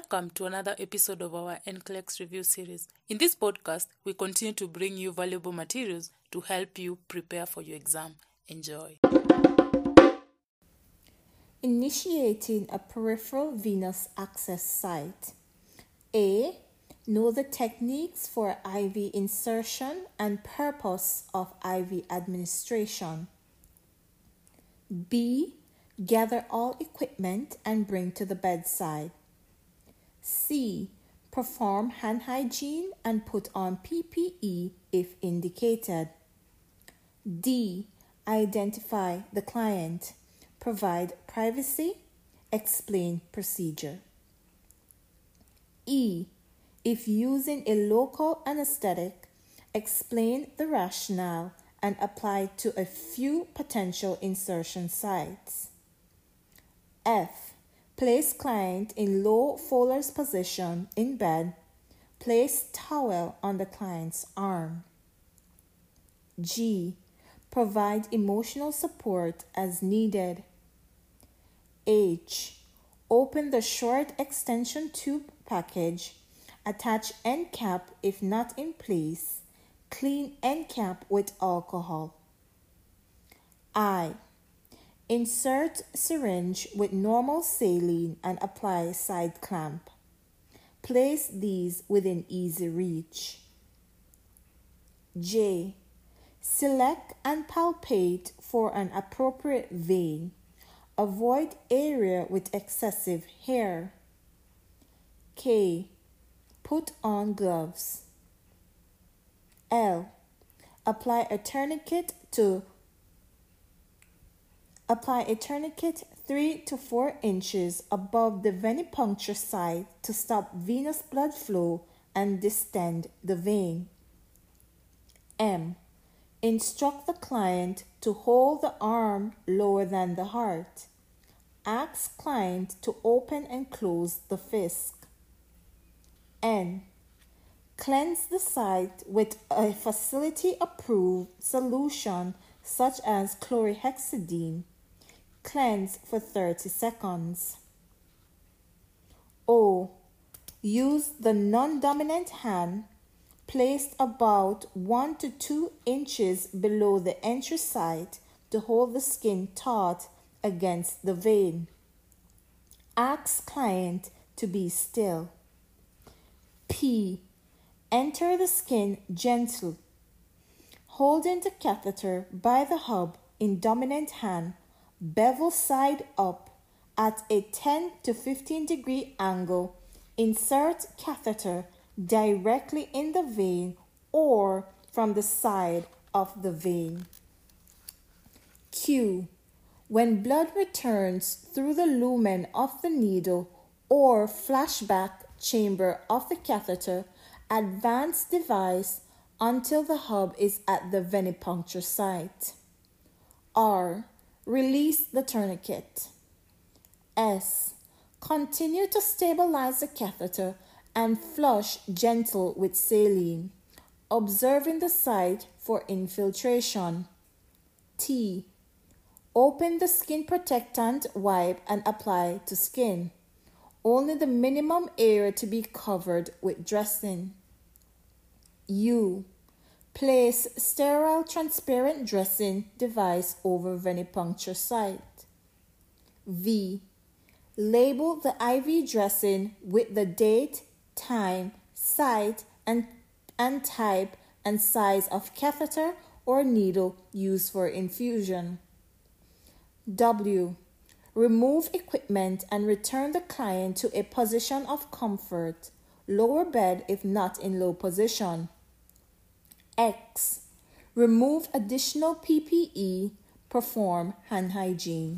Welcome to another episode of our NCLEX review series. In this podcast, we continue to bring you valuable materials to help you prepare for your exam. Enjoy. Initiating a peripheral venous access site. A. Know the techniques for IV insertion and purpose of IV administration. B. Gather all equipment and bring to the bedside. C. Perform hand hygiene and put on PPE if indicated. D. Identify the client. Provide privacy. Explain procedure. E. If using a local anesthetic, explain the rationale and apply to a few potential insertion sites. F. Place client in low Fowler's position in bed. Place towel on the client's arm. G. Provide emotional support as needed. H. Open the short extension tube package. Attach end cap if not in place. Clean end cap with alcohol. I. Insert syringe with normal saline and apply side clamp. Place these within easy reach. J. Select and palpate for an appropriate vein. Avoid area with excessive hair. K. Put on gloves. L. Apply a tourniquet 3 to 4 inches above the venipuncture site to stop venous blood flow and distend the vein. M. Instruct the client to hold the arm lower than the heart. Ask client to open and close the fist. N. Cleanse the site with a facility-approved solution such as chlorhexidine. Cleanse for 30 seconds. O. Use the non-dominant hand placed about 1 to 2 inches below the entry site to hold the skin taut against the vein. Ask client to be still. P. Enter the skin gently, holding the catheter by the hub in dominant hand, bevel side up at a 10 to 15 degree angle. Insert catheter directly in the vein or from the side of the vein. Q. When blood returns through the lumen of the needle or flashback chamber of the catheter, advance device until the hub is at the venipuncture site. R. Release the tourniquet. S. Continue to stabilize the catheter and flush gentle with saline, observing the site for infiltration. T. Open the skin protectant wipe and apply to skin. Only the minimum area to be covered with dressing. U. Place sterile transparent dressing device over venipuncture site. V. Label the IV dressing with the date, time, site, and type and size of catheter or needle used for infusion. W. Remove equipment and return the client to a position of comfort. Lower bed if not in low position. X. Remove additional PPE. Perform hand hygiene.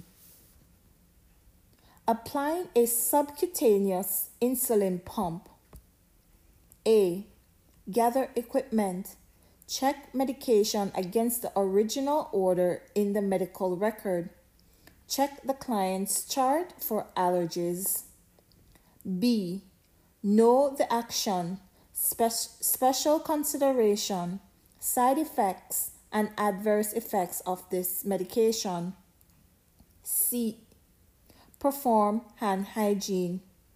Applying a subcutaneous insulin pump. A. Gather equipment. Check medication against the original order in the medical record. Check the client's chart for allergies. B. Know the action, special consideration, side effects, and adverse effects of this medication. C. Perform hand hygiene.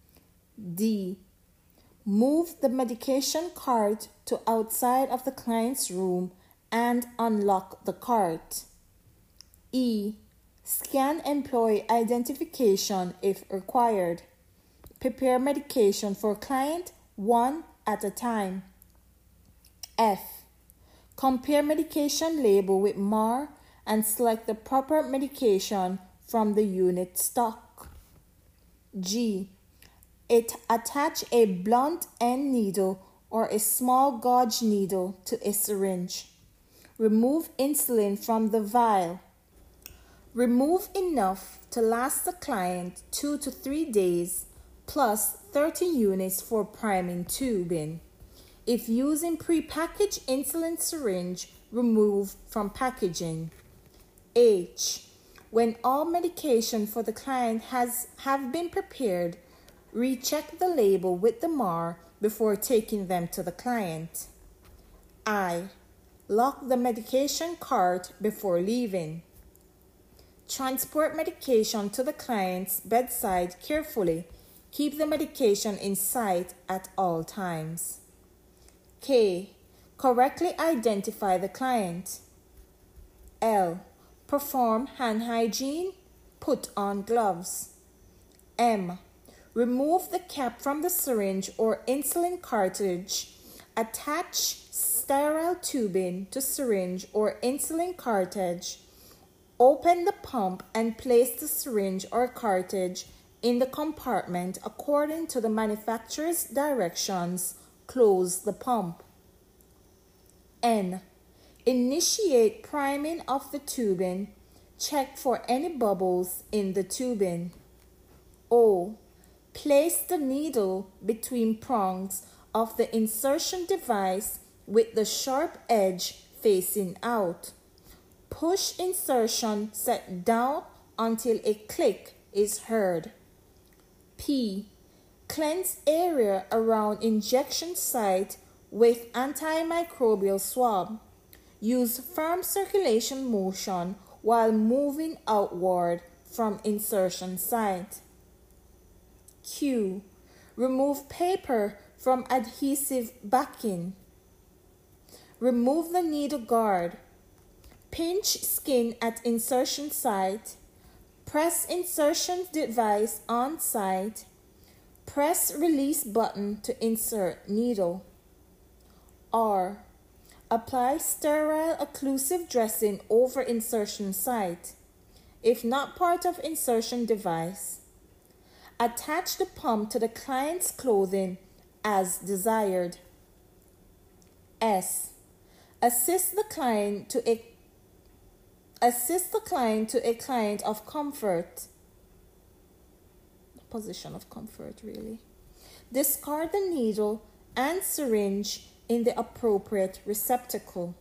D. Move the medication cart to outside of the client's room and unlock the cart. E. Scan employee identification if required. Prepare medication for client one at a time. F. Compare medication label with MAR and select the proper medication from the unit stock. G. Attach a blunt end needle or a small gauge needle to a syringe. Remove insulin from the vial. Remove enough to last the client 2 to 3 days plus 30 units for priming tubing. If using prepackaged insulin syringe, remove from packaging. H. When all medication for the client have been prepared, recheck the label with the MAR before taking them to the client. I. Lock the medication cart before leaving. Transport medication to the client's bedside carefully. Keep the medication in sight at all times. K. Correctly identify the client. L. Perform hand hygiene. Put on gloves. M. Remove the cap from the syringe or insulin cartridge. Attach sterile tubing to syringe or insulin cartridge. Open the pump and place the syringe or cartridge in the compartment according to the manufacturer's directions. Close the pump. N. Initiate priming of the tubing. Check for any bubbles in the tubing. O. Place the needle between prongs of the insertion device with the sharp edge facing out. Push insertion set down until a click is heard. P. Cleanse area around injection site with antimicrobial swab. Use firm circulation motion while moving outward from insertion site. Q. Remove paper from adhesive backing. Remove the needle guard. Pinch skin at insertion site. Press insertion device on site. Press release button to insert needle. R. Apply sterile occlusive dressing over insertion site. If not part of insertion device, attach the pump to the client's clothing as desired. S. Assist the client to a client of comfort. Position of comfort, really. Discard the needle and syringe in the appropriate receptacle.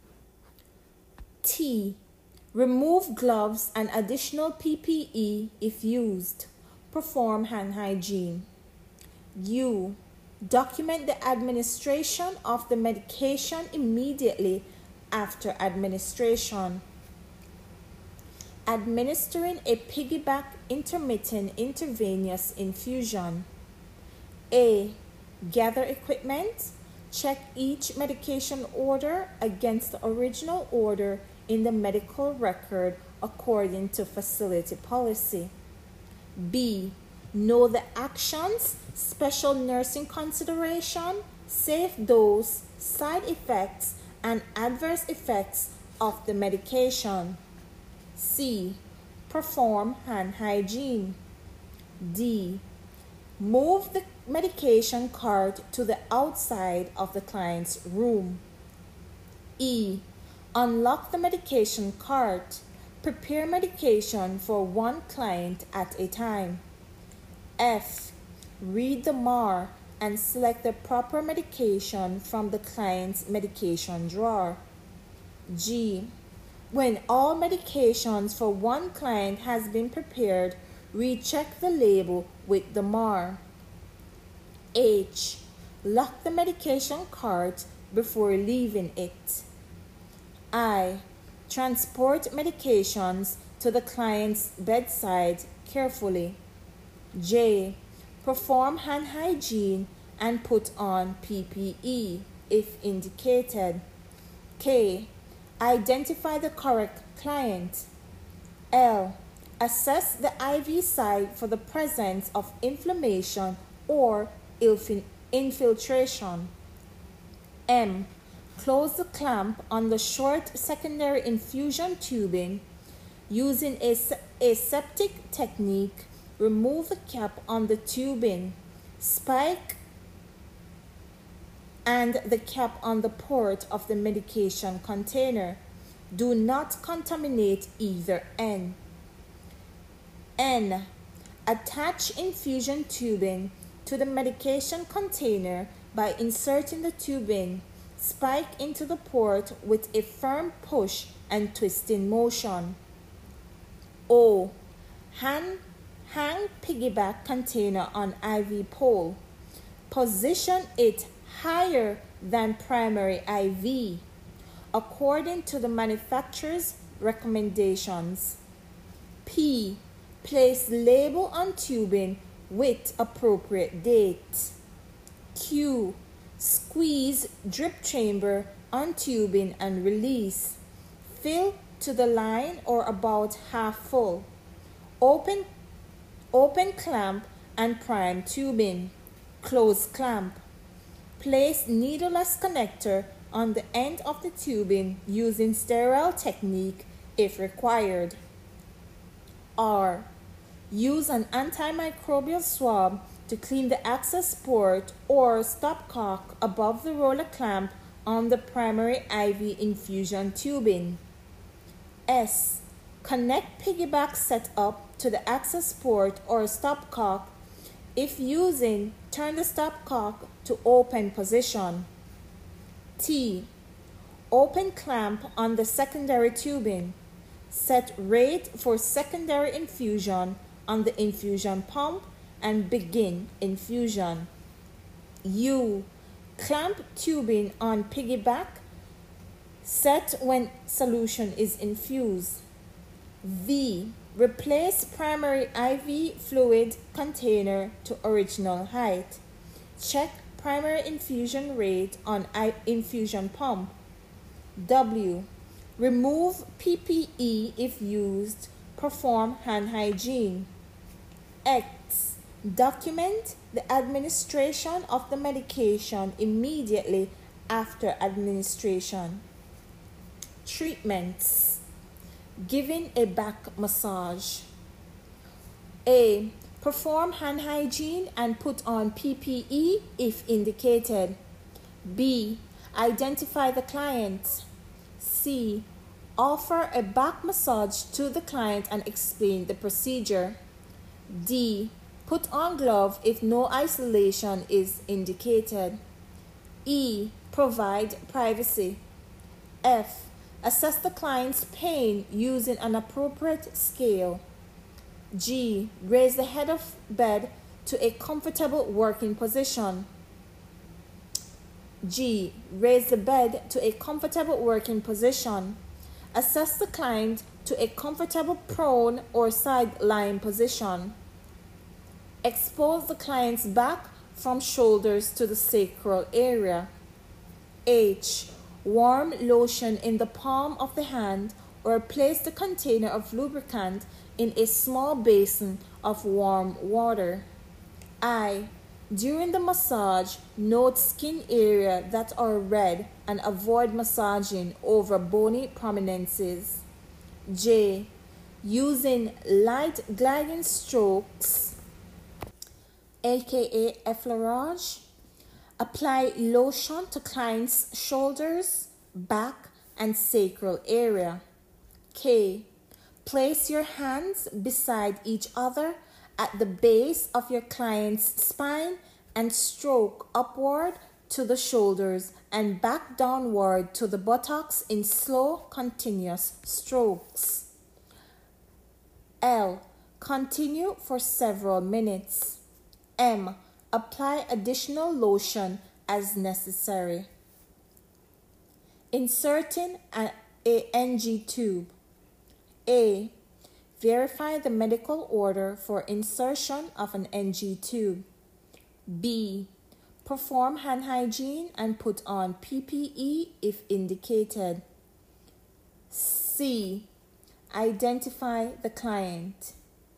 T. Remove gloves and additional PPE if used. Perform hand hygiene. U. Document the administration of the medication immediately after administration. Administering a piggyback intermittent intravenous infusion. A. Gather equipment. Check each medication order against the original order in the medical record according to facility policy. B. Know the actions, special nursing consideration, safe dose, side effects, and adverse effects of the medication. C. Perform hand hygiene. D. Move the medication cart to the outside of the client's room. E. Unlock the medication cart. Prepare medication for one client at a time. F. Read the MAR and select the proper medication from the client's medication drawer. G. When all medications for one client has been prepared, recheck the label with the MAR. H. Lock the medication cart before leaving it. I. Transport medications to the client's bedside carefully. J. Perform hand hygiene and put on PPE if indicated. K. Identify the correct client. L. Assess the IV site for the presence of inflammation or infiltration. M. Close the clamp on the short secondary infusion tubing. Using a aseptic technique, remove the cap on the tubing, spike and the cap on the port of the medication container. Do not contaminate either end. N. Attach infusion tubing to the medication container by inserting the tubing. Spike into the port with a firm push and twisting motion. O. Hang piggyback container on IV pole. Position it higher than primary IV according to the manufacturer's recommendations. P. Place label on tubing with appropriate date. Q. Squeeze drip chamber on tubing and release. Fill to the line or about half full. Open clamp and prime tubing. Close clamp. Place needleless connector on the end of the tubing using sterile technique if required. R. Use an antimicrobial swab to clean the access port or stopcock above the roller clamp on the primary IV infusion tubing. S. Connect piggyback setup to the access port or stopcock. If using, turn the stopcock to open position. T. Open clamp on the secondary tubing. Set rate for secondary infusion on the infusion pump and begin infusion. U. Clamp tubing on piggyback. Set when solution is infused. V. Replace primary IV fluid container to original height. Check primary infusion rate on infusion pump. W. Remove PPE if used. Perform hand hygiene. X. Document the administration of the medication immediately after administration. Treatments. Giving a back massage. A. Perform hand hygiene and put on PPE if indicated. B. Identify the client. C. Offer a back massage to the client and explain the procedure. D. Put on glove if no isolation is indicated. E. Provide privacy. F. Assess the client's pain using an appropriate scale. G. Raise the head of bed to a comfortable working position. G. Raise the bed to a comfortable working position. Assess the client to a comfortable prone or side lying position. Expose the client's back from shoulders to the sacral area. H. Warm lotion in the palm of the hand or place the container of lubricant in a small basin of warm water. I. During the massage, note skin area that are red and avoid massaging over bony prominences. J. Using light gliding strokes, aka effleurage. Apply lotion to client's shoulders, back, and sacral area. K. Place your hands beside each other at the base of your client's spine and stroke upward to the shoulders and back downward to the buttocks in slow, continuous strokes. L. Continue for several minutes. M. Apply additional lotion as necessary. Inserting a NG tube. A. Verify the medical order for insertion of an NG tube. B. Perform hand hygiene and put on PPE if indicated. C. Identify the client.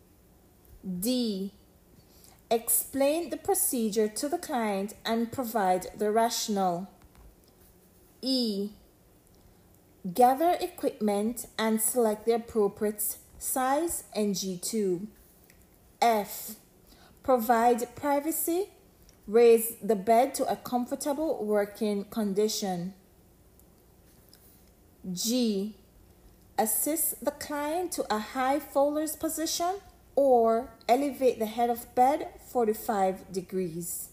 D. Explain the procedure to the client and provide the rationale. E. Gather equipment and select the appropriate size NG tube. F. Provide privacy. Raise the bed to a comfortable working condition. G. Assist the client to a high folder's position or elevate the head of bed 45 degrees.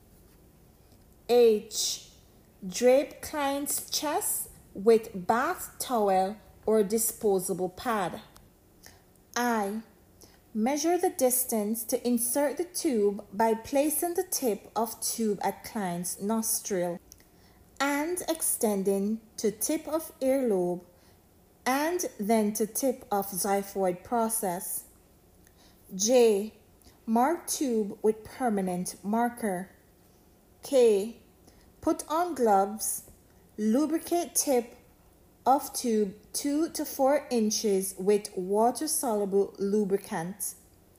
H. Drape client's chest with bath towel or disposable pad. I. Measure the distance to insert the tube by placing the tip of tube at client's nostril and extending to tip of earlobe and then to tip of xiphoid process. J. Mark tube with permanent marker. K. Put on gloves. Lubricate tip of tube 2 to 4 inches with water-soluble lubricant.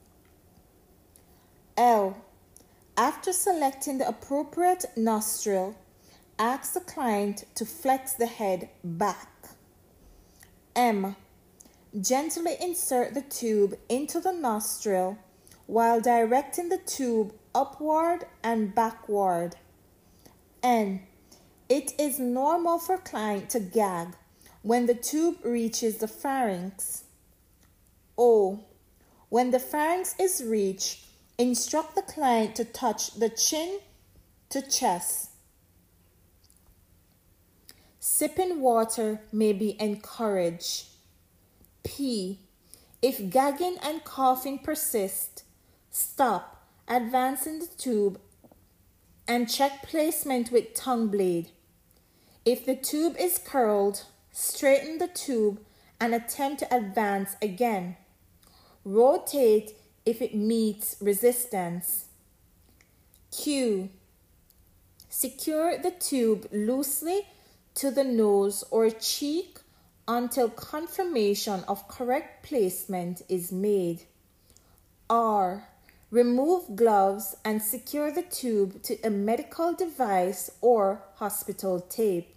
L. After selecting the appropriate nostril, ask the client to flex the head back. M. Gently insert the tube into the nostril while directing the tube upward and backward. N. It is normal for client to gag when the tube reaches the pharynx. O. When the pharynx is reached, instruct the client to touch the chin to chest. Sipping water may be encouraged. P. If gagging and coughing persist, stop, advancing the tube, and check placement with tongue blade. If the tube is curled, straighten the tube and attempt to advance again. Rotate if it meets resistance. Q. Secure the tube loosely to the nose or cheek until confirmation of correct placement is made. R. Remove gloves and secure the tube to a medical device or hospital tape.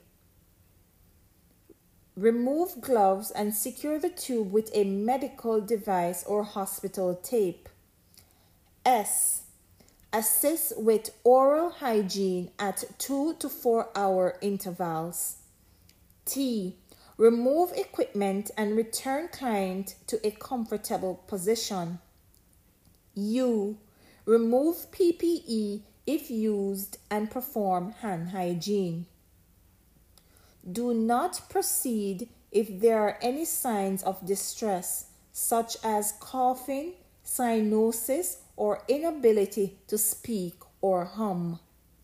Remove gloves and secure the tube with a medical device or hospital tape. S. Assist with oral hygiene at 2 to 4 hour intervals. T. Remove equipment and return client to a comfortable position. U. Remove PPE if used and perform hand hygiene. Do not proceed if there are any signs of distress, such as coughing, cyanosis, or inability to speak or hum.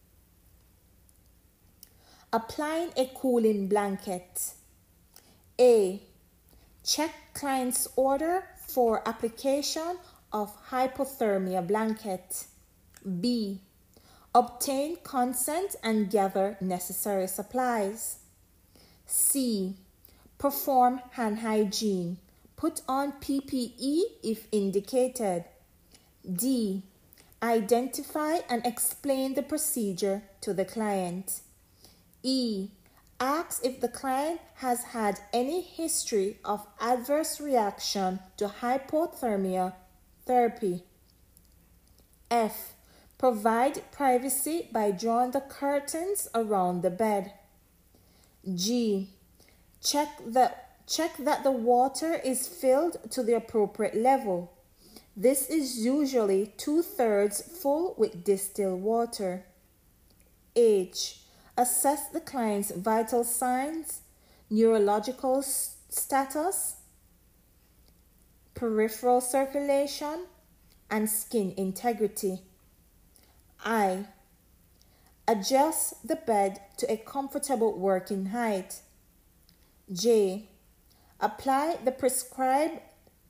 Applying a cooling blanket. A. Check client's order for application of hypothermia blanket. B. Obtain consent and gather necessary supplies. C. Perform hand hygiene. Put on PPE if indicated. D. Identify and explain the procedure to the client. E. Ask if the client has had any history of adverse reaction to hypothermia therapy. F. Provide privacy by drawing the curtains around the bed. G. Check that the water is filled to the appropriate level. This is usually 2/3 full with distilled water. H. Assess the client's vital signs, neurological status, peripheral circulation, and skin integrity. I. Adjust the bed to a comfortable working height. J. Apply the prescribed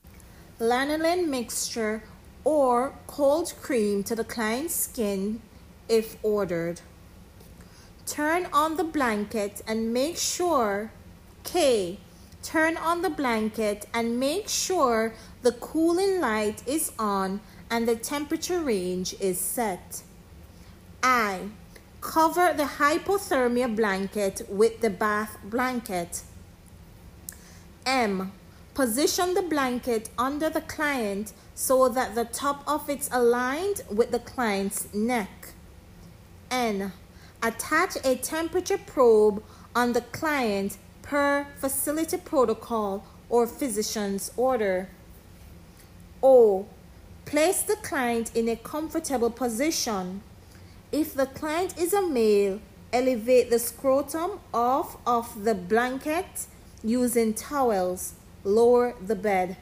lanolin mixture or cold cream to the client's skin if ordered. Turn on the blanket and make sure K. Turn on the blanket and make sure the cooling light is on and the temperature range is set. I. Cover the hypothermia blanket with the bath blanket. M. Position the blanket under the client so that the top of it's aligned with the client's neck. N. Attach a temperature probe on the client per facility protocol or physician's order. O. Place the client in a comfortable position. If the client is a male, elevate the scrotum off of the blanket using towels. Lower the bed.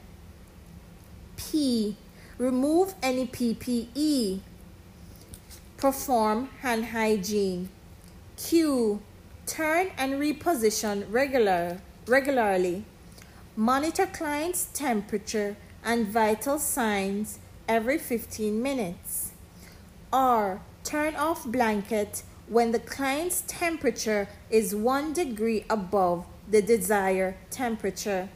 P. Remove any PPE. Perform hand hygiene. Q. Turn and reposition regularly. Monitor client's temperature and vital signs every 15 minutes. R. Turn off blanket when the client's temperature is 1 degree above the desired temperature.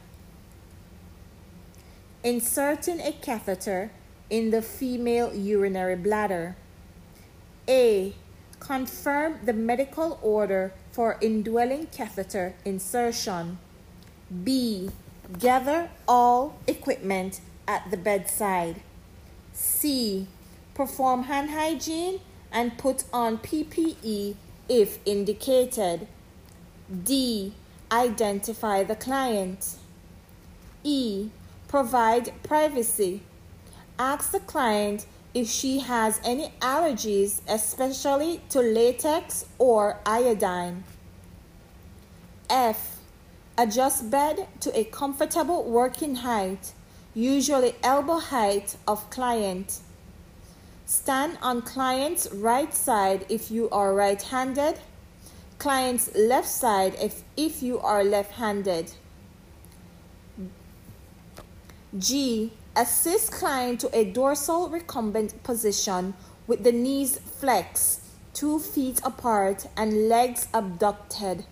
Inserting a catheter in the female urinary bladder. A. Confirm the medical order for indwelling catheter insertion. B. Gather all equipment at the bedside. C. Perform hand hygiene and put on PPE if indicated. D. Identify the client. E. Provide privacy. Ask the client if she has any allergies, especially to latex or iodine. F. Adjust bed to a comfortable working height, usually elbow height of client. Stand on client's right side if you are right-handed, client's left side if you are left-handed. G. Assist client to a dorsal recumbent position with the knees flexed, 2 feet apart and legs abducted.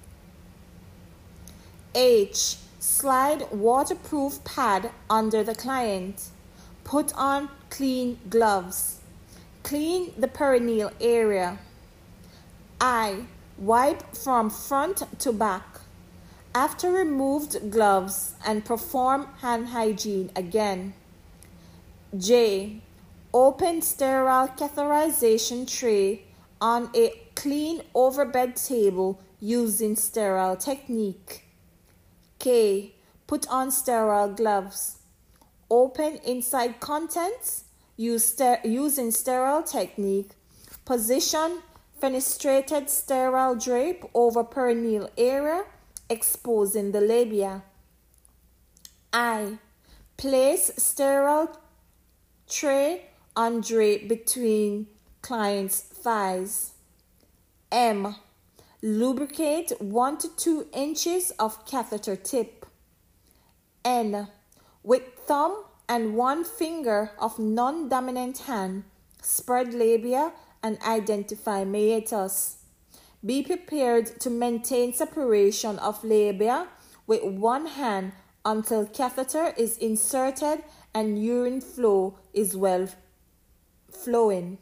H. Slide waterproof pad under the client. Put on clean gloves. Clean the perineal area. I. Wipe from front to back. After removed gloves and perform hand hygiene again. J. Open sterile catheterization tray on a clean overbed table using sterile technique. K. Put on sterile gloves. Open inside contents using sterile technique. Position fenestrated sterile drape over perineal area, exposing the labia. I. Place sterile tray on drape between client's thighs. M. Lubricate 1 to 2 inches of catheter tip. N. With thumb and 1 finger of non-dominant hand, spread labia and identify meatus. Be prepared to maintain separation of labia with 1 hand until catheter is inserted and urine flow is well flowing.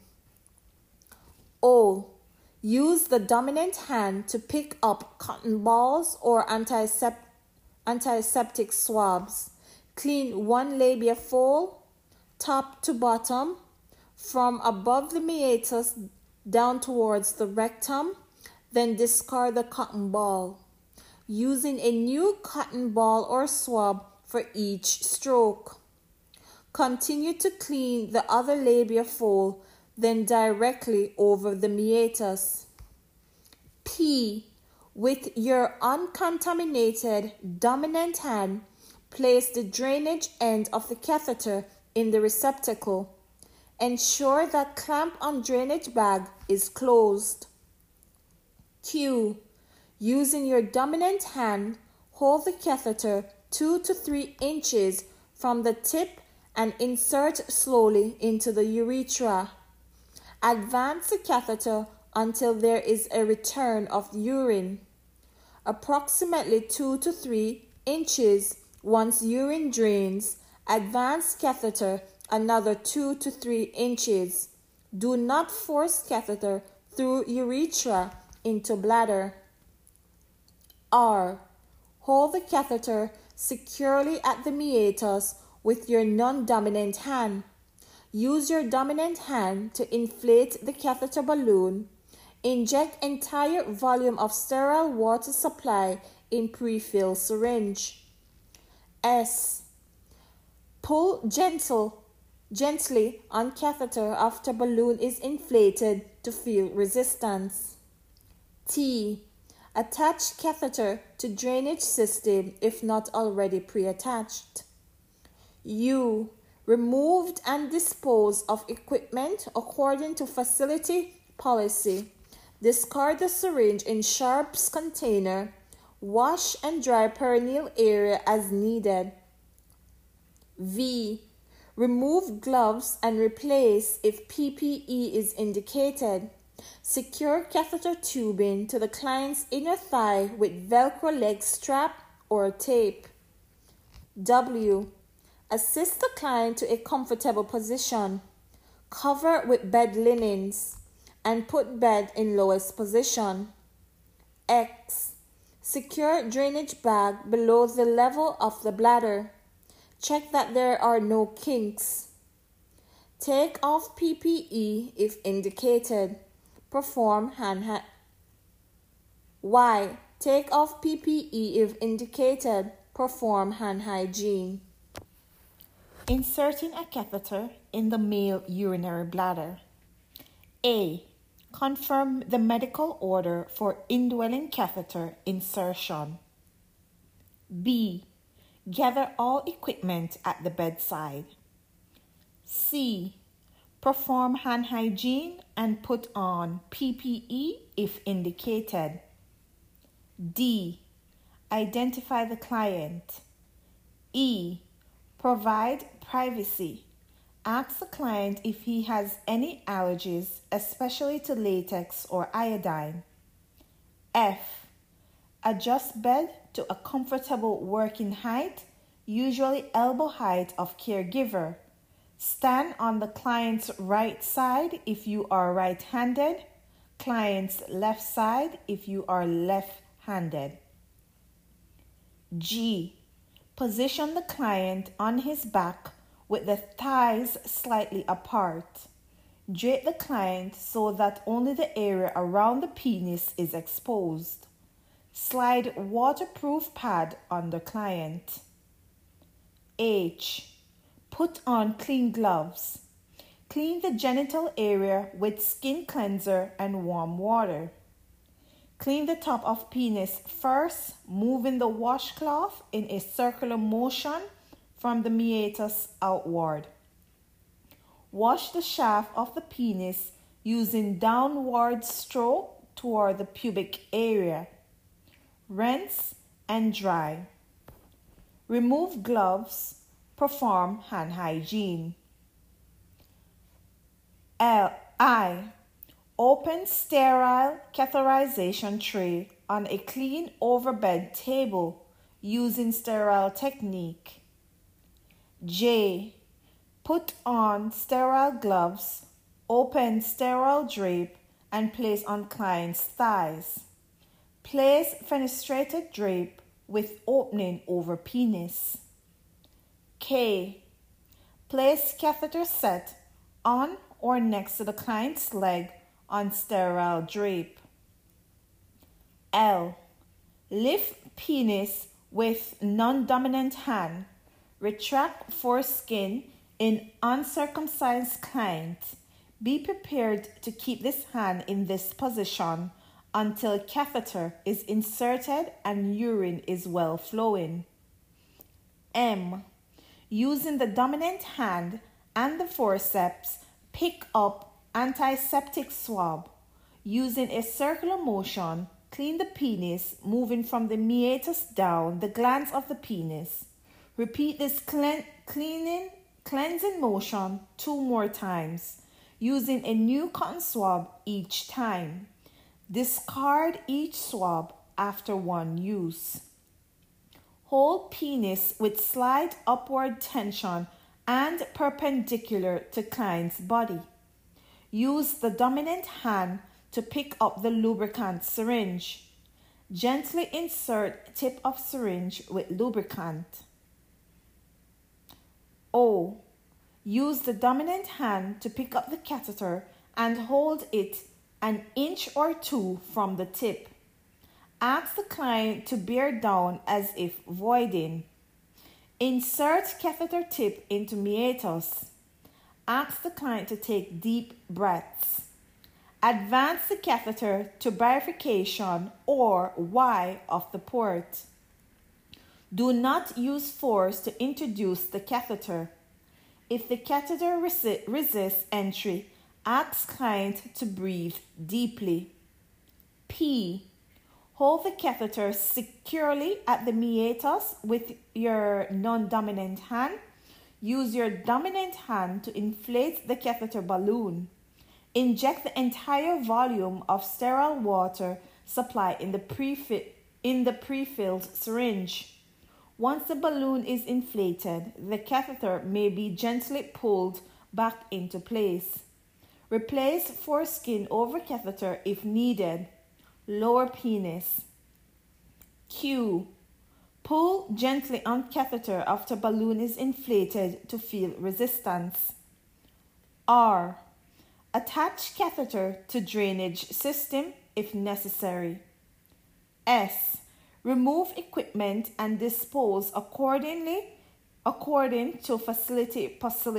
O. Use the dominant hand to pick up cotton balls or antiseptic swabs. Clean 1 labia fold, top to bottom, from above the meatus down towards the rectum, then discard the cotton ball, using a new cotton ball or swab for each stroke. Continue to clean the other labia fold, then directly over the meatus. P. With your uncontaminated dominant hand, place the drainage end of the catheter in the receptacle. Ensure that clamp on drainage bag is closed. Q. Using your dominant hand, hold the catheter 2 to 3 inches from the tip and insert slowly into the urethra. Advance the catheter until there is a return of urine, approximately 2 to 3 inches. Once urine drains, advance catheter another 2 to 3 inches. Do not force catheter through urethra into bladder. R. Hold the catheter securely at the meatus with your non-dominant hand. Use your dominant hand to inflate the catheter balloon. Inject entire volume of sterile water supply in pre-filled syringe. S. Pull gently on catheter after balloon is inflated to feel resistance. T. Attach catheter to drainage system if not already pre-attached. U. Removed and dispose of equipment according to facility policy. Discard the syringe in sharps container. Wash and dry perineal area as needed. V. Remove gloves and replace if PPE is indicated. Secure catheter tubing to the client's inner thigh with Velcro leg strap or tape. W. Assist the client to a comfortable position. Cover with bed linens and put bed in lowest position. X. Secure drainage bag below the level of the bladder. Check that there are no kinks. Take off PPE if indicated. Perform hand Y. Take off PPE if indicated. Perform hand hygiene. Inserting a catheter in the male urinary bladder. A. Confirm the medical order for indwelling catheter insertion. B. Gather all equipment at the bedside. C. Perform hand hygiene and put on PPE if indicated. D. Identify the client. E. Provide privacy. Ask the client if he has any allergies, especially to latex or iodine. F. Adjust bed to a comfortable working height, usually elbow height of caregiver. Stand on the client's right side if you are right-handed, client's left side if you are left-handed. G. Position the client on his back with the thighs slightly apart. Drape the client so that only the area around the penis is exposed. Slide waterproof pad on the client. H. Put on clean gloves. Clean the genital area with skin cleanser and warm water. Clean the top of penis first, moving the washcloth in a circular motion from the meatus outward. Wash the shaft of the penis using downward stroke toward the pubic area. Rinse and dry. Remove gloves. Perform hand hygiene. I. Open sterile catheterization tray on a clean overbed table using sterile technique. J. Put on sterile gloves, open sterile drape, and place on client's thighs. Place fenestrated drape with opening over penis. K. Place catheter set on or next to the client's leg on sterile drape. L. Lift penis with non-dominant hand. Retract foreskin in uncircumcised client. Be prepared to keep this hand in this position until catheter is inserted and urine is well flowing. M. Using the dominant hand and the forceps, pick up antiseptic swab. Using a circular motion, clean the penis, moving from the meatus down the glands of the penis. Repeat this cleansing motion 2 more times. using a new cotton swab each time. Discard each swab after one use. Hold penis with slight upward tension and perpendicular to client's body. Use the dominant hand to pick up the lubricant syringe. Gently insert tip of syringe with lubricant. O. Use the dominant hand to pick up the catheter and hold it an inch or two from the tip. Ask the client to bear down as if voiding. Insert catheter tip into meatus. Ask the client to take deep breaths. Advance the catheter to bifurcation or Y of the port. Do not use force to introduce the catheter. If the catheter resists entry, ask client to breathe deeply. P. Hold the catheter securely at the meatus with your non-dominant hand. Use your dominant hand to inflate the catheter balloon. Inject the entire volume of sterile water supply in the pre-filled syringe. Once the balloon is inflated, the catheter may be gently pulled back into place. Replace foreskin over catheter if needed. Lower penis. Q. Pull gently on catheter after balloon is inflated to feel resistance. R. Attach catheter to drainage system if necessary. S. Remove equipment and dispose according to facility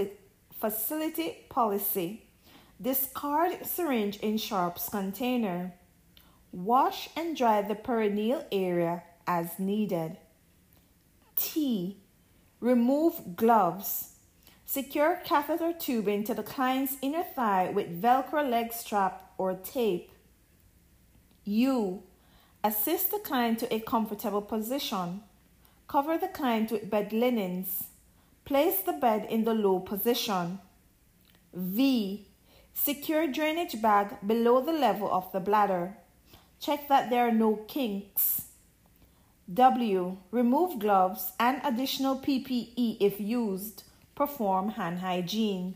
policy. Discard syringe in sharps container. Wash and dry the perineal area as needed. T. Remove gloves. Secure catheter tubing to the client's inner thigh with Velcro leg strap or tape. U. Assist the client to a comfortable position. Cover the client with bed linens. Place the bed in the low position. V. Secure drainage bag below the level of the bladder. Check that there are no kinks. W. Remove gloves and additional PPE if used. Perform hand hygiene.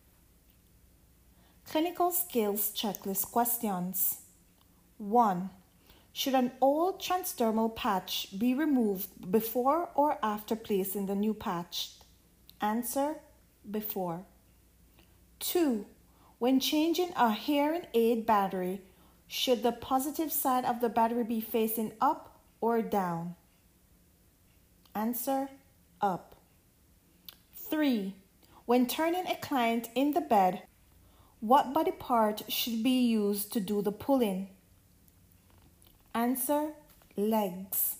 Clinical skills checklist questions. 1. Should an old transdermal patch be removed before or after placing the new patch? Answer: before. 2. When changing a hearing aid battery, should the positive side of the battery be facing up or down? Answer: up. 3. When turning a client in the bed, what body part should be used to do the pulling? Answer: legs.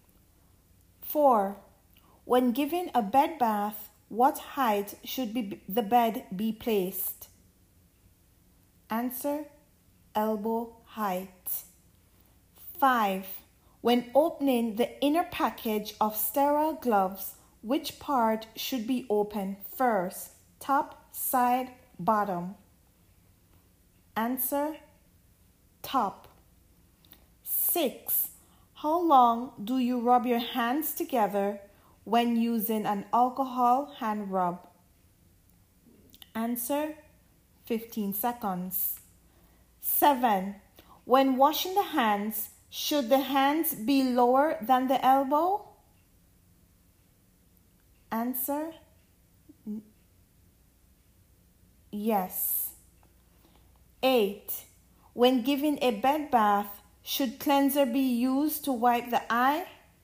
4. When giving a bed bath, what height should the bed be placed? Answer: elbow height. 5. When opening the inner package of sterile gloves, which part should be open first? Top, side, bottom? Answer: top. 6. How long do you rub your hands together when using an alcohol hand rub? Answer: 15 seconds. 7. When washing the hands, should the hands be lower than the elbow? Answer: yes. 8. When giving a bed bath, should cleanser be used to wipe the eye?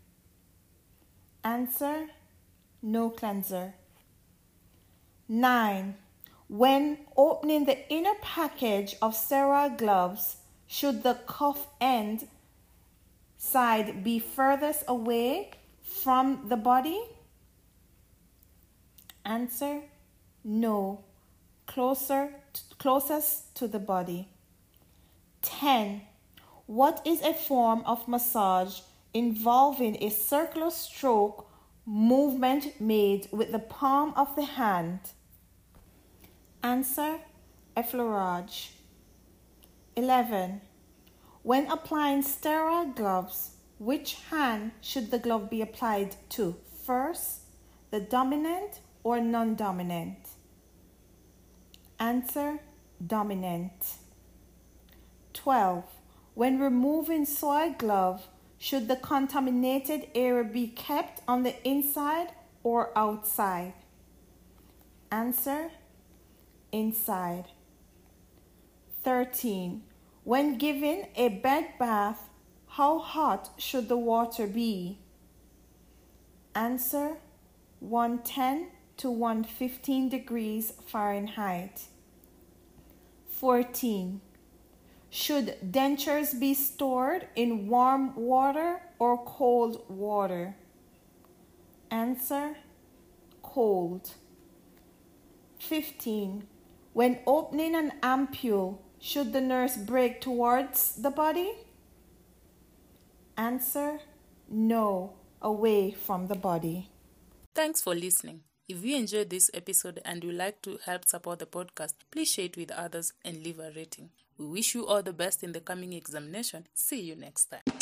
Answer: no cleanser. 9. When opening the inner package of sterile gloves, should the cuff end side be furthest away from the body? Answer: no, closest to the body. 10. What is a form of massage involving a circular stroke movement made with the palm of the hand? Answer: effleurage. 11. When applying sterile gloves, which hand should the glove be applied to first, the dominant or non-dominant? Answer, dominant. 12. When removing soiled glove, should the contaminated area be kept on the inside or outside? Answer, inside. 13. When giving a bed bath, how hot should the water be? Answer, 110 to 115 degrees Fahrenheit. 14. Should dentures be stored in warm water or cold water? Answer, cold. 15. When opening an ampule, should the nurse break towards the body? Answer, no, away from the body. Thanks for listening. If you enjoyed this episode and would like to help support the podcast, please share it with others and leave a rating. We wish you all the best in the coming examination. See you next time.